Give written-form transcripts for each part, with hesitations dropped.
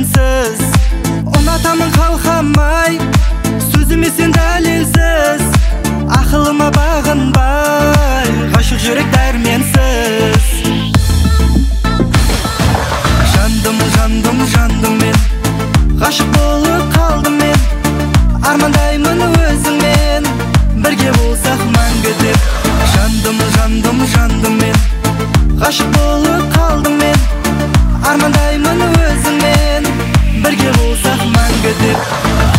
менсіз. Ұнатамын қалқамай, сөзіме сен дәлелсіз. Ақылыма бағынбай, ғашық жүрек дәрменсіз. Жандым мен, ғашық болып қалдым мен. Армандаймын өзіңмен, бірге болсақ мәңгі деп. Жандым мен, ғашық болып қалдым мен. Армандаймын өзіңмен, бірге болсақ мәңгі деп.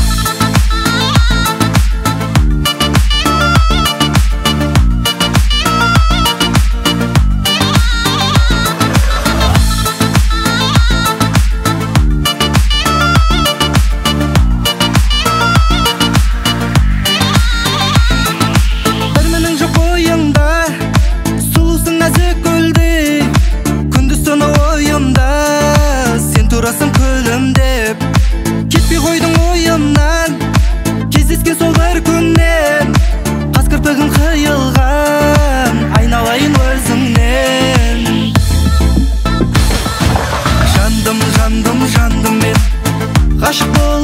Кетпей қойдың ойымнан, кездескен сол бір күннен. Қас кірпігім қиылған, айналайын өзіңнен. Жандым мен, ғашық бол